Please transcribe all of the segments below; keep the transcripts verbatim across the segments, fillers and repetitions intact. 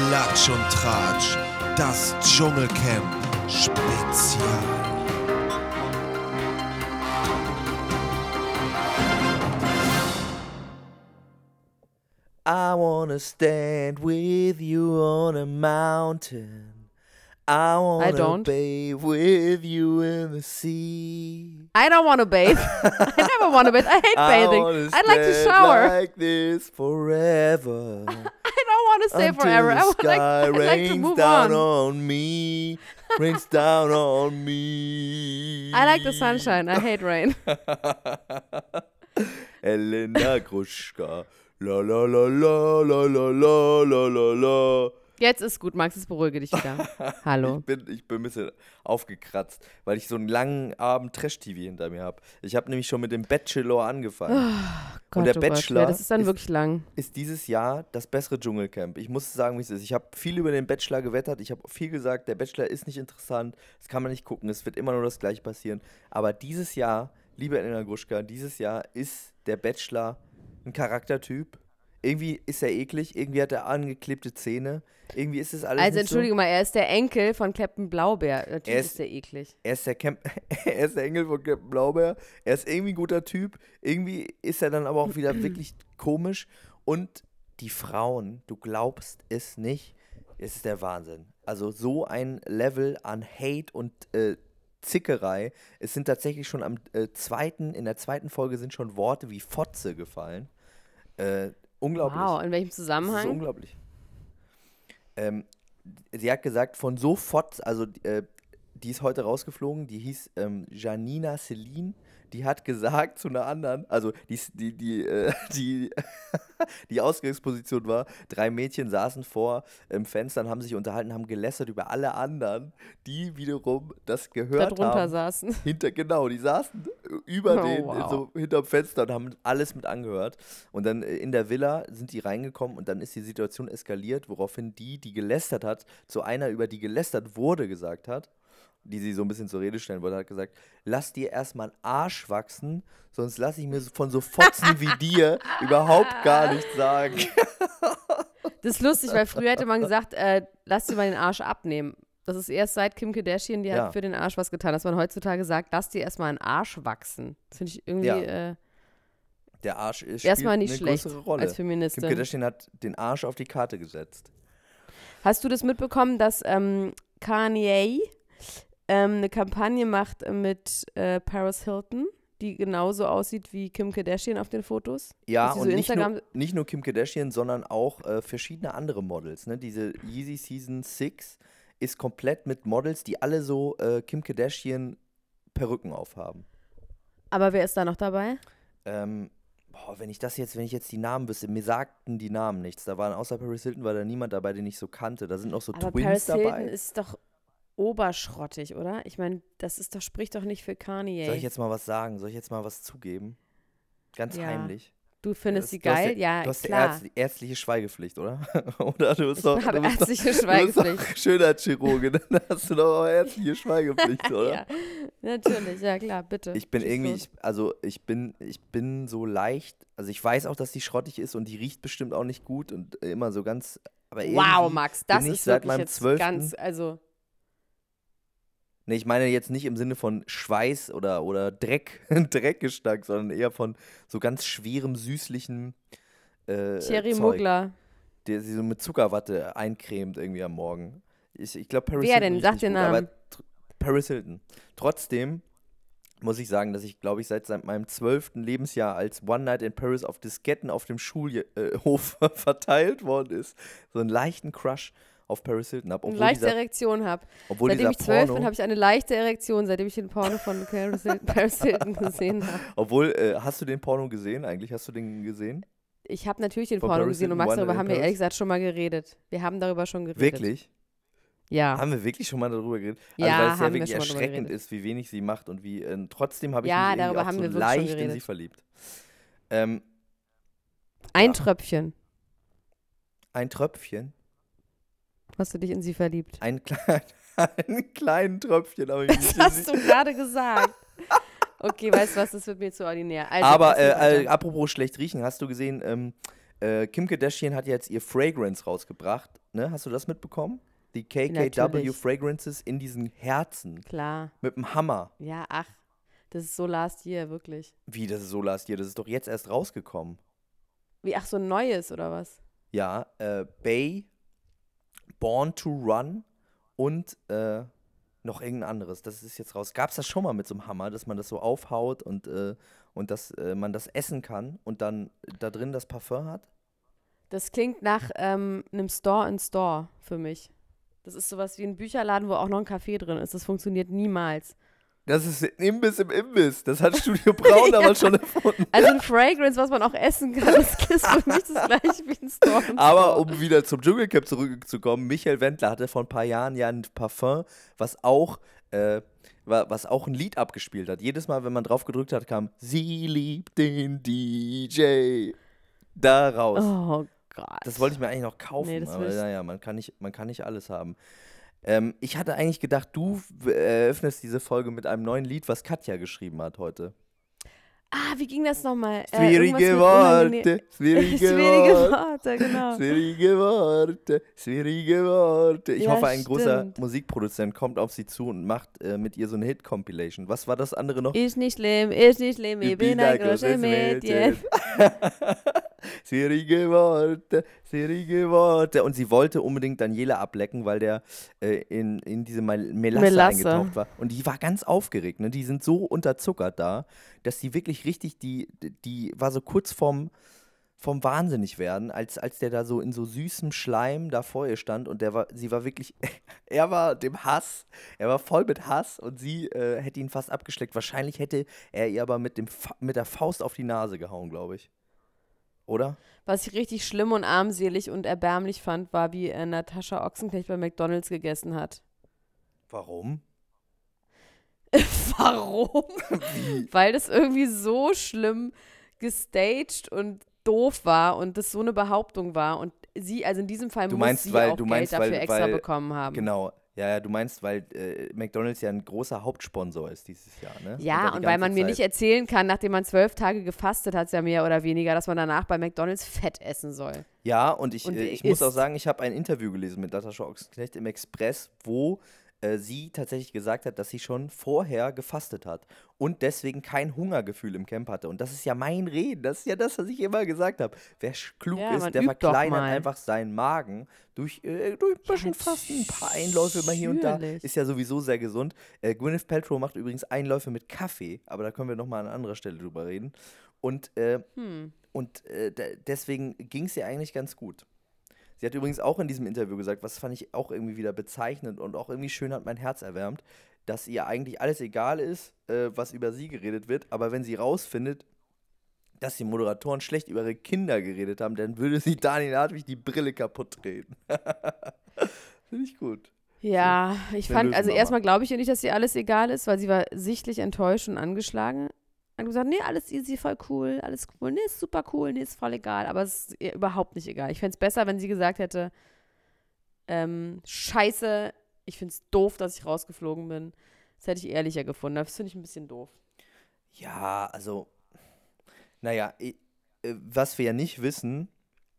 Klatsch und Tratsch, das Dschungelcamp Spezial. I wanna stand with you on a mountain. I wanna don't. bathe with you in the sea. I don't want to bathe. I never want to bathe. I hate bathing. wanna I'd like to stand shower. like this forever. I don't want to stay Until forever. I the would like, sky I'd like to rains move down on. on me. Rains down on me. I like the sunshine. I hate rain. Elena Gruschka. La la la la la la la la la la. Jetzt ist gut, Max, jetzt beruhige dich wieder. Hallo. Ich bin, ich bin ein bisschen aufgekratzt, weil ich so einen langen Abend Trash-T V hinter mir habe. Ich habe nämlich schon mit dem Bachelor angefangen. Oh, Gott, Und der oh Bachelor Gott. Ja, das ist dann ist- wirklich lang. Ist dieses Jahr das bessere Dschungelcamp. Ich muss sagen, wie es ist. Ich habe viel über den Bachelor gewettert. Ich habe viel gesagt, der Bachelor ist nicht interessant. Das kann man nicht gucken. Es wird immer nur das Gleiche passieren. Aber dieses Jahr, liebe Elena Gruschka, dieses Jahr ist der Bachelor ein Charaktertyp. Irgendwie ist er eklig. Irgendwie hat er angeklebte Zähne. Irgendwie ist es alles Also nicht entschuldige mal, er ist der Enkel von Captain Blaubeer. Natürlich Er ist, ist- der eklig. Er ist der, Camp er ist der Engel von Captain Blaubeer. Er ist irgendwie ein guter Typ. Irgendwie ist er dann aber auch wieder wirklich komisch. Und die Frauen, du glaubst es nicht, es ist der Wahnsinn. Also so ein Level an Hate und äh, Zickerei. Es sind tatsächlich schon am äh, zweiten, in der zweiten Folge sind schon Worte wie Fotze gefallen. Äh, unglaublich. Wow, in welchem Das ist Zusammenhang? unglaublich. Ähm, sie hat gesagt, von so Fotz, also äh, die ist heute rausgeflogen, die hieß ähm, Janina Celine, die hat gesagt zu einer anderen, also die, die, die, äh, die, die Ausgangsposition war, drei Mädchen saßen vor ähm, Fenstern, haben sich unterhalten, haben gelästert über alle anderen, die wiederum das gehört Darunter haben. saßen. Hinter, genau, die saßen über Oh, den, wow. so hinterm Fenster und haben alles mit angehört. Und dann äh, in der Villa sind die reingekommen und dann ist die Situation eskaliert, woraufhin die, die gelästert hat, zu einer, über die gelästert wurde, gesagt hat, die sie so ein bisschen zur Rede stellen wollte, hat gesagt, lass dir erstmal einen Arsch wachsen, sonst lass ich mir so- von so Fotzen wie dir überhaupt gar nichts sagen. Das ist lustig, weil früher hätte man gesagt, äh, lass dir mal den Arsch abnehmen. Das ist erst seit Kim Kardashian, die Ja. hat für den Arsch was getan, dass man heutzutage sagt, lass dir erstmal einen Arsch wachsen. Das finde ich irgendwie Ja. äh, Der Arsch ist erstmal spielt nicht eine schlecht größere Rolle. als Kim Feministin. Kardashian hat den Arsch auf die Karte gesetzt. Hast du das mitbekommen, dass ähm, Kanye ähm, eine Kampagne macht äh, mit äh, Paris Hilton, die genauso aussieht wie Kim Kardashian auf den Fotos? Ja, Dass sie und so nicht Instagram- nur, nicht nur Kim Kardashian, sondern auch äh, verschiedene andere Models. Ne? Diese Yeezy Season sechs ist komplett mit Models, die alle so äh, Kim Kardashian Perücken aufhaben. Aber wer ist da noch dabei? Ähm, boah, wenn ich das jetzt, wenn ich jetzt die Namen wüsste, mir sagten die Namen nichts. Da waren außer Paris Hilton war da niemand dabei, den ich so kannte. Da sind noch so Aber Twins Paris Hilton dabei. ist doch oberschrottig, oder? Ich meine, das ist doch, spricht doch nicht für Kanye. Soll ich jetzt mal was sagen? Soll ich jetzt mal was zugeben? Ganz Ja. heimlich. Du findest Das- sie du hast geil? Ja, Du hast die klar. Ärz ärztliche Schweigepflicht, oder? oder du bist Ich doch, habe du bist doch, ärztliche du bist doch Schweigepflicht. Schönheitschirurgin, dann hast du doch auch ärztliche Schweigepflicht, oder? Ja, natürlich, ja klar, bitte. Ich bin Schieß irgendwie, los. ich, also ich bin, ich bin so leicht, also ich weiß auch, dass die schrottig ist und die riecht bestimmt auch nicht gut und immer so ganz, aber Wow, irgendwie Max, das bin ich ist seit wirklich meinem jetzt zwölften ganz, also, Nee, ich meine jetzt nicht im Sinne von Schweiß oder, oder Dreck, Dreckgestank, sondern eher von so ganz schwerem, süßlichen äh, Thierry Zeug, Mugler. der sie so mit Zuckerwatte eincremt irgendwie am Morgen. Ich, ich glaube, Paris Wer Hilton denn? riecht Sag nicht den gut, Namen. aber tr- Paris Hilton. Trotzdem muss ich sagen, dass ich, glaube ich, seit, seit meinem zwölften Lebensjahr als One Night in Paris auf Disketten auf dem Schulhof verteilt worden ist, so einen leichten Crush auf Paris Hilton habe. Eine Obwohl leichte dieser, Erektion habe. obwohl Seitdem dieser ich zwölf Porno, bin, habe ich eine leichte Erektion, seitdem ich den Porno von Paris Hilton, Paris Hilton gesehen habe. obwohl, äh, hast du den Porno gesehen eigentlich? Hast du den gesehen? Ich habe natürlich den Von Porno Paris gesehen und Hilton, Max, One darüber in haben wir Paris? ehrlich gesagt schon mal geredet. Wir haben darüber schon geredet. Wirklich? Ja. Haben wir wirklich schon mal darüber geredet? Also, Ja, weil es ja haben wir wirklich schon mal drüber erschreckend geredet. ist, wie wenig sie macht und wie, äh, trotzdem habe ich Ja, mich irgendwie darüber auch haben so wir wirklich schon leicht in geredet. sie verliebt. Ähm, Ein Ja. Tröpfchen. ein Tröpfchen, Hast du dich in sie verliebt? ein, klein, ein kleinen Tröpfchen habe ich mich Das in hast sie- du gerade gesagt. Okay, weißt du was, das wird mir zu ordinär. Also, Aber erzähl äh, äh, weiter. apropos schlecht riechen, hast du gesehen, ähm, äh, Kim Kardashian hat jetzt ihr Fragrance rausgebracht. Ne? Hast du das mitbekommen? Die K K W Natürlich. Fragrances in diesen Herzen. Klar. Mit dem Hammer. Ja, ach. Das ist so last year, wirklich. Wie, das ist so last year? Das ist doch jetzt erst rausgekommen. Wie, ach, so ein neues oder was? Ja, äh, Bay, Born to Run und äh, noch irgendein anderes. Das ist jetzt raus. Gab es das schon mal mit so einem Hammer, dass man das so aufhaut und, äh, und dass äh, man das essen kann und dann da drin das Parfum hat? Das klingt nach ähm, einem Store-in-Store für mich. Das ist sowas wie ein Bücherladen, wo auch noch ein Kaffee drin ist. Das funktioniert niemals. Das ist ein Imbiss im Imbiss. Das hat Studio Braun Ja. aber schon erfunden. Also ein Fragrance, was man auch essen kann, das ist für mich das gleiche wie ein Store-in-Store. Aber um wieder zum Dschungelcamp zurückzukommen, Michael Wendler hatte vor ein paar Jahren ja ein Parfum, was auch, äh, wa- was auch ein Lied abgespielt hat. Jedes Mal, wenn man drauf gedrückt hat, kam "Sie liebt den D J" da raus. Oh Gott. Das wollte ich mir eigentlich noch kaufen, Nee, das aber will ich- naja, man kann nicht, man kann nicht alles haben. Ähm, ich hatte eigentlich gedacht, du w- eröffnest diese Folge mit einem neuen Lied, was Katja geschrieben hat heute. Ah, wie ging das nochmal? Äh, Schwierige irgendwas mit unangenehm- Worte, schwierige Schwierige Worte. Worte, genau. Schwierige Worte, schwierige Worte. Ich Ja, hoffe, ein großer stimmt. Musikproduzent kommt auf sie zu und macht äh, mit ihr so eine Hit-Compilation. Was war das andere noch? Ist nicht schlimm, ist nicht schlimm, ich bin ein großes Mädchen. Schwierige Worte, schwierige Worte. Und sie wollte unbedingt Daniela ablecken, weil der äh, in, in diese Mel- Melasse, Melasse. eingetaucht war. Und die war ganz aufgeregt. Ne? Die sind so unterzuckert da, dass die wirklich richtig, die, die war so kurz vorm, vom Wahnsinnig werden, als, als der da so in so süßem Schleim da vor ihr stand und der war, sie war wirklich, er war dem Hass, er war voll mit Hass und sie äh, hätte ihn fast abgeschleckt. Wahrscheinlich hätte er ihr aber mit, dem Fa- mit der Faust auf die Nase gehauen, glaube ich. Oder? Was ich richtig schlimm und armselig und erbärmlich fand, war, wie äh, Natascha Ochsenknecht bei McDonalds gegessen hat. Warum? Warum? Weil das irgendwie so schlimm gestaged und doof war und das so eine Behauptung war und sie, also in diesem Fall Du muss meinst, sie weil- auch du Geld meinst, dafür weil- extra weil- bekommen haben. Genau. Ja, ja, du meinst, weil äh, McDonald's ja ein großer Hauptsponsor ist dieses Jahr, ne? Ja, da die und weil ganze man mir Zeit- nicht erzählen kann, nachdem man zwölf Tage gefastet hat, ja mehr oder weniger, dass man danach bei McDonalds Fett essen soll. Ja, und ich, Und äh, wer ich muss auch isst? sagen, ich habe ein Interview gelesen mit Natascha Ochsenknecht im Express, wo äh, sie tatsächlich gesagt hat, dass sie schon vorher gefastet hat und deswegen kein Hungergefühl im Camp hatte. Und das ist ja mein Reden, das ist ja das, was ich immer gesagt habe. Wer sch- klug Ja, ist, man der übt doch verkleinert mal. einfach seinen Magen durch, äh, durch ein bisschen Fasten, ein paar Einläufe mal hier und da. natürlich. Ist ja sowieso sehr gesund. Äh, Gwyneth Paltrow macht übrigens Einläufe mit Kaffee, aber da können wir nochmal an anderer Stelle drüber reden. Und äh, Hm. und äh, de- deswegen ging es ihr eigentlich ganz gut. Sie hat übrigens auch in diesem Interview gesagt, was fand ich auch irgendwie wieder bezeichnend und auch irgendwie schön hat mein Herz erwärmt, dass ihr eigentlich alles egal ist, äh, was über sie geredet wird, aber wenn sie rausfindet, dass die Moderatoren schlecht über ihre Kinder geredet haben, dann würde sie Daniel Hartwig die Brille kaputt treten. Finde ich gut. Ja, ich eine fand, also Lösenmama. erstmal glaube ich ihr nicht, dass ihr alles egal ist, weil sie war sichtlich enttäuscht und angeschlagen. Hat gesagt, nee, alles easy, voll cool, alles cool, nee, ist super cool, nee, ist voll egal, aber es ist ihr überhaupt nicht egal. Ich fände es besser, wenn sie gesagt hätte, ähm, scheiße, ich finde es doof, dass ich rausgeflogen bin. Das hätte ich ehrlicher gefunden, das finde ich ein bisschen doof. Ja, also, naja, i- äh, was wir ja nicht wissen,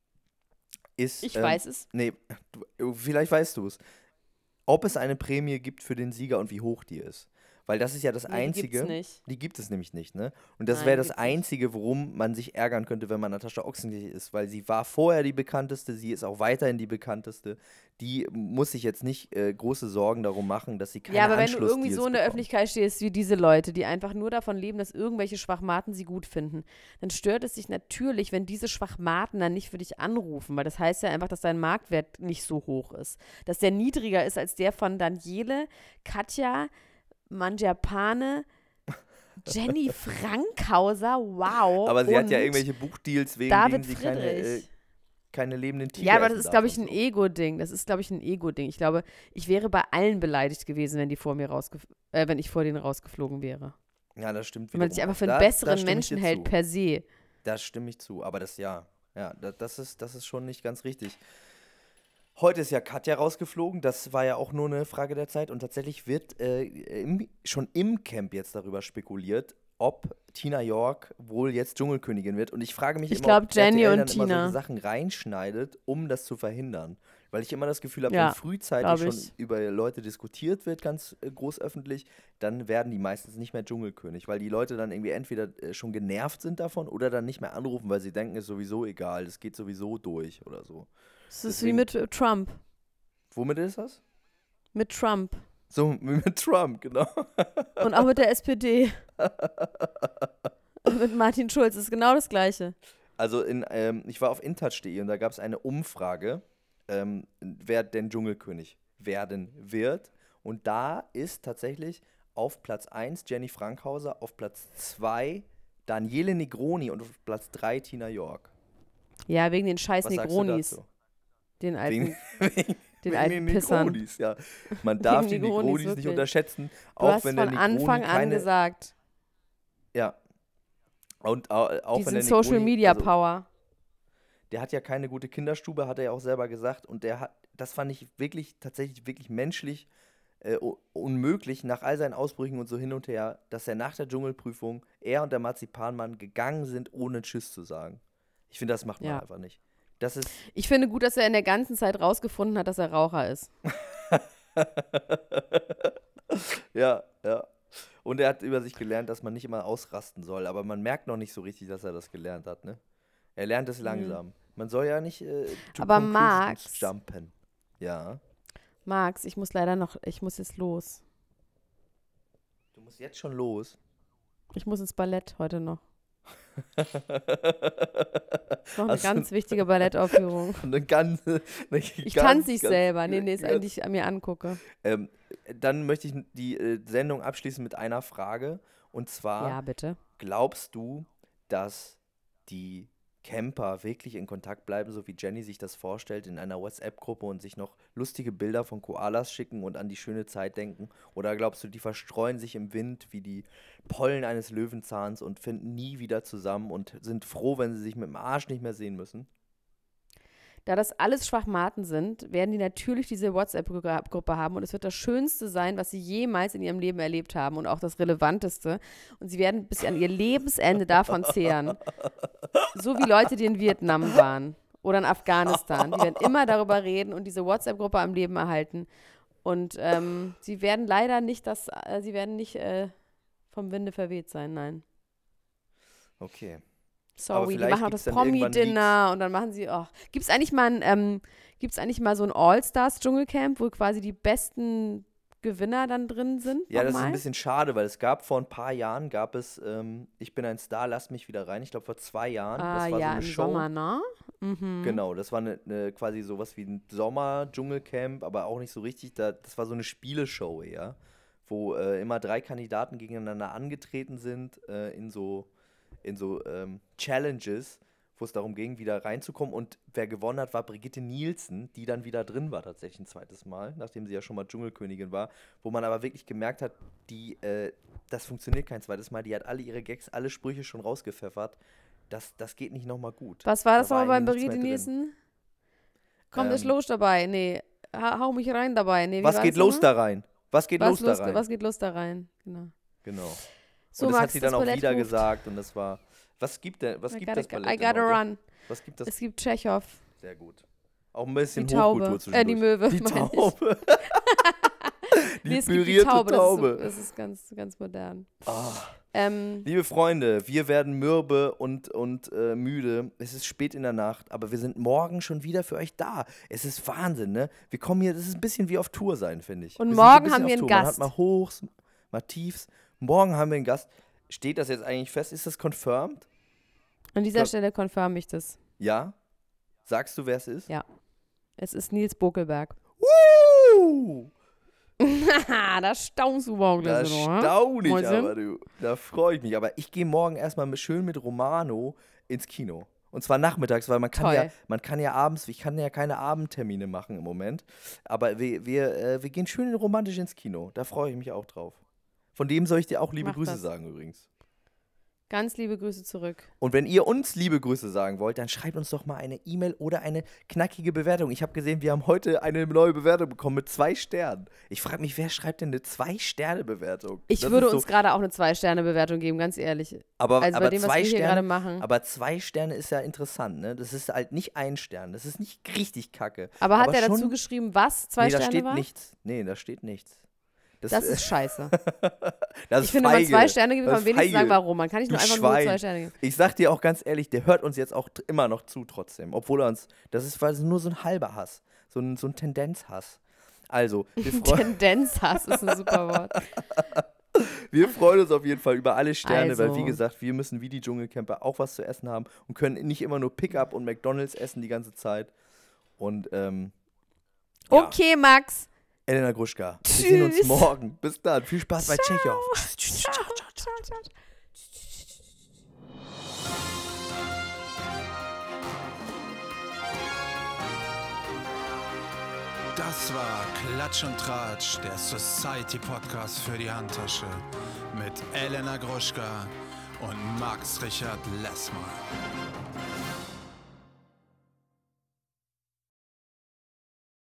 ist. Ich ähm, weiß es. Nee, du, vielleicht weißt du es. Ob es eine Prämie gibt für den Sieger und wie hoch die ist. Weil das ist ja das Nee, die Einzige. gibt's nicht. Die gibt es nämlich nicht, ne? Und das Nein, wäre die das gibt's nicht. Einzige, worum man sich ärgern könnte, wenn man Natascha Ochsenknecht ist, weil sie war vorher die bekannteste, sie ist auch weiterhin die bekannteste. Die muss sich jetzt nicht äh, große Sorgen darum machen, dass sie keine Ja, aber wenn du irgendwie Anschlussdeals so in der bekommt. Öffentlichkeit stehst wie diese Leute, die einfach nur davon leben, dass irgendwelche Schwachmaten sie gut finden, dann stört es dich natürlich, wenn diese Schwachmaten dann nicht für dich anrufen, weil das heißt ja einfach, dass dein Marktwert nicht so hoch ist. Dass der niedriger ist als der von Daniele, Katja, Mangiapane, Jenny Frankhauser, wow. Aber sie hat ja und irgendwelche Buchdeals, wegen David denen sie keine, äh, Friedrich. keine lebenden Tiere Ja, aber das essen ist, darf glaube ich, und ein so. Ego-Ding. Das ist, glaube ich, ein Ego-Ding. Ich glaube, ich wäre bei allen beleidigt gewesen, wenn die vor mir rausgef äh, wenn ich vor denen rausgeflogen wäre. Ja, das stimmt Wenn man sich wiederum einfach für auch. einen Da- da besseren stimme ich Menschen dir hält zu. per se. Da stimme ich zu, aber das ja, ja, da, das ist, das ist schon nicht ganz richtig. Heute ist ja Katja rausgeflogen, das war ja auch nur eine Frage der Zeit und tatsächlich wird äh, im, schon im Camp jetzt darüber spekuliert, ob Tina York wohl jetzt Dschungelkönigin wird. Und ich frage mich Ich immer, glaub, ob Jenny R T L und dann immer Tina. solche Sachen reinschneidet, um das zu verhindern. Weil ich immer das Gefühl habe, Ja, wenn frühzeitig glaub schon ich. über Leute diskutiert wird, ganz äh, groß öffentlich, dann werden die meistens nicht mehr Dschungelkönig, weil die Leute dann irgendwie entweder äh, schon genervt sind davon oder dann nicht mehr anrufen, weil sie denken, ist sowieso egal, das geht sowieso durch oder so. Es ist Deswegen- wie mit äh, Trump. Womit ist das? Mit Trump. So wie mit Trump, genau. Und auch mit der S P D. Mit Martin Schulz ist genau das Gleiche. Also in, ähm, ich war auf intouch punkt de und da gab es eine Umfrage, ähm, wer denn Dschungelkönig werden wird. Und da ist tatsächlich auf Platz eins Jenny Frankhauser, auf Platz zwei Daniele Negroni und auf Platz drei Tina York. Ja, wegen den scheiß Was sagst du Negronis. dazu? Den alten, Wegen, wegen, den wegen alten den Pissern. Negronis, ja. Man darf die Negronis, Negronis nicht wirklich. unterschätzen, Du auch hast wenn von der Negroni Anfang an keine, gesagt, ja. Und au- auch die wenn der sind Social Negroni, Media also, Power. der hat ja keine gute Kinderstube, hat er ja auch selber gesagt. Und der hat, das fand ich wirklich, tatsächlich wirklich menschlich äh, u- unmöglich, nach all seinen Ausbrüchen und so hin und her, dass er nach der Dschungelprüfung, er und der Marzipanmann gegangen sind, ohne Tschüss zu sagen. Ich finde, das macht man Ja. einfach nicht. Das ist, Ich finde gut, dass er in der ganzen Zeit rausgefunden hat, dass er Raucher ist. ja, ja. Und er hat über sich gelernt, dass man nicht immer ausrasten soll. Aber man merkt noch nicht so richtig, dass er das gelernt hat, ne? Er lernt es langsam. Man soll ja nicht äh, to Aber conclusions Max- jumpen. Ja. Max, ich muss leider noch, ich muss jetzt los. Du musst jetzt schon los. Ich muss ins Ballett heute noch. Das ist noch eine Hast du- ganz wichtige Ballettaufführung. Eine ganze, eine Ich ganz, tanze nicht ganz- selber. Nee, nee, ist ganz- eigentlich mir angucke. Ähm, dann möchte ich die äh, Sendung abschließen mit einer Frage. Und zwar, Ja, bitte. glaubst du, dass die Camper wirklich in Kontakt bleiben, so wie Jenny sich das vorstellt, in einer WhatsApp-Gruppe und sich noch lustige Bilder von Koalas schicken und an die schöne Zeit denken? Oder glaubst du, die verstreuen sich im Wind wie die Pollen eines Löwenzahns und finden nie wieder zusammen und sind froh, wenn sie sich mit dem Arsch nicht mehr sehen müssen? Da das alles Schwachmaten sind, werden die natürlich diese WhatsApp-Gruppe haben und es wird das Schönste sein, was sie jemals in ihrem Leben erlebt haben und auch das Relevanteste. Und sie werden bis an ihr Lebensende davon zehren. So wie Leute, die in Vietnam waren oder in Afghanistan. Die werden immer darüber reden und diese WhatsApp-Gruppe am Leben erhalten. Und ähm, sie werden leider nicht das, äh, sie werden nicht äh, vom Winde verweht sein, nein. Okay. Sorry, die vielleicht machen auch gibt's das dann irgendwann Promi-Dinner und dann machen sie, oh. Gibt es eigentlich mal ein, ähm, gibt's eigentlich mal so ein All-Stars-Dschungelcamp, wo quasi die besten Gewinner dann drin sind? Ja, das ist nochmal? ein bisschen schade, weil es gab vor ein paar Jahren, gab es ähm, Ich bin ein Star, lass mich wieder rein. Ich glaube vor zwei Jahren. Ah, das war ja, so eine im Show. Sommer, ne? Mhm. Genau, das war eine, eine, quasi sowas wie ein Sommer-Dschungelcamp, aber auch nicht so richtig. Da, das war so eine Spieleshow eher, wo äh, immer drei Kandidaten gegeneinander angetreten sind äh, in so, in so ähm, Challenges, wo es darum ging, wieder reinzukommen. Und wer gewonnen hat, war Brigitte Nielsen, die dann wieder drin war tatsächlich ein zweites Mal, nachdem sie ja schon mal Dschungelkönigin war, wo man aber wirklich gemerkt hat, die, äh, das funktioniert kein zweites Mal. Die hat alle ihre Gags, alle Sprüche schon rausgepfeffert. Das, das geht nicht nochmal gut. Was war das Da war nochmal bei irgendwie nichts Brigitte mehr drin. Nielsen? Komm, ist Ähm, los dabei. Nee, ha, hau mich rein dabei. Nee, wie Was war geht das los nochmal? da rein? Was geht Was, los da los, rein? was geht los da rein? Genau. Genau. So, und das Max, hat sie dann das auch Ballett wieder ruft. gesagt und das war. Was gibt denn, was I gibt gotta, das Ballett I denn gotta heute? run. Was gibt das? Es gibt Tschechow. Sehr gut. Auch ein bisschen Die Taube. Hochkultur Äh, die zwischendurch. Möwe, Die meine ich. Taube. die Nee, es gibt die pürierte Taube. Taube. Das ist, so, das ist ganz, ganz modern. Ah. Ähm, Liebe Freunde, wir werden mürbe und, und äh, müde. Es ist spät in der Nacht, aber wir sind morgen schon wieder für euch da. Es ist Wahnsinn, ne? Wir kommen hier, das ist ein bisschen wie auf Tour sein, finde ich. Und Wir sind so morgen bisschen haben wir auf einen Tour. Man Gast. hat mal Hochs, mal Tiefs. Morgen haben wir einen Gast. Steht das jetzt eigentlich fest? Ist das confirmed? an dieser Kon- Stelle confirm ich das. Ja? Sagst du, wer es ist? Ja. Es ist Nils Bokelberg. Uh, Haha, da staunst du morgen. da so, ha? staune ich Mäuschen? aber, du. Da freue ich mich. Aber ich gehe morgen erstmal mit, schön mit Romano ins Kino. Und zwar nachmittags, weil man kann Toll. ja, man kann ja abends, ich kann ja keine Abendtermine machen im Moment. Aber wir, wir, äh, wir gehen schön romantisch ins Kino. Da freue ich mich auch drauf. Von dem soll ich dir auch liebe Mach Grüße das. sagen übrigens. Ganz liebe Grüße zurück. Und wenn ihr uns liebe Grüße sagen wollt, dann schreibt uns doch mal eine E-Mail oder eine knackige Bewertung. Ich habe gesehen, wir haben heute eine neue Bewertung bekommen mit zwei Sternen. Ich frage mich, wer schreibt denn eine Zwei-Sterne-Bewertung? Ich Das würde ist so, uns gerade auch eine Zwei-Sterne-Bewertung geben, ganz ehrlich. aber, Also aber bei dem, was zwei wir hier gerade Sterne, machen. aber zwei Sterne ist ja interessant, ne? Das ist halt nicht ein Stern. Das ist nicht richtig kacke. Aber hat aber er dazu schon- geschrieben, was zwei nee, da Sterne steht war? nichts. Nee, da steht nichts. Das, Das äh, ist scheiße. das Ich ist finde, wenn man feige. zwei Sterne gibt, Das kann man ist wenigstens sagen, feige. warum. Man kann nicht Du nur einfach nur Schwein. zwei Sterne geben. Ich sag dir auch ganz ehrlich, der hört uns jetzt auch t- immer noch zu trotzdem. Obwohl er uns, das ist weil es nur so ein halber Hass. So ein, so ein Tendenzhass. Also, wir, freu Tendenzhass ist ein super Wort. wir freuen uns auf jeden Fall über alle Sterne, weil Also. wie gesagt, wir müssen wie die Dschungelcamper auch was zu essen haben und können nicht immer nur Pickup und McDonalds essen die ganze Zeit. Und, ähm, ja. Okay, Max. Elena Gruschka, wir sehen uns Tschüss. morgen. Bis dann. Viel Spaß bei Tschechow. Ciao, ciao, ciao. Das war Klatsch und Tratsch, der Society-Podcast für die Handtasche mit Elena Gruschka und Max Richard Lessmann.